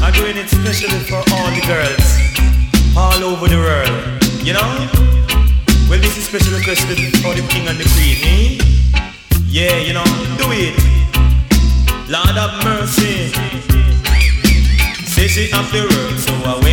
I'm doing it especially for all the girls all over the world, you know? Well, this is special requested for the king and the queen, eh? Yeah, you know, do it. Lord of mercy. Say she have the world, so I